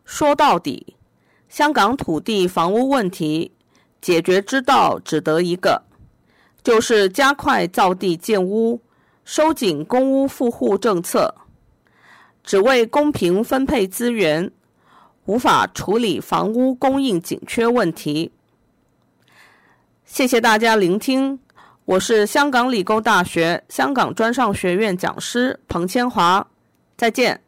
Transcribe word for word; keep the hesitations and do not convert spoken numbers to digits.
说到底，香港土地房屋问题解决之道只得一个，就是加快造地建屋，收紧公屋富户政策。只为公平分配资源，无法处理房屋供应紧缺问题。谢谢大家聆听，我是香港理工大学香港专上学院讲师彭千华，再见。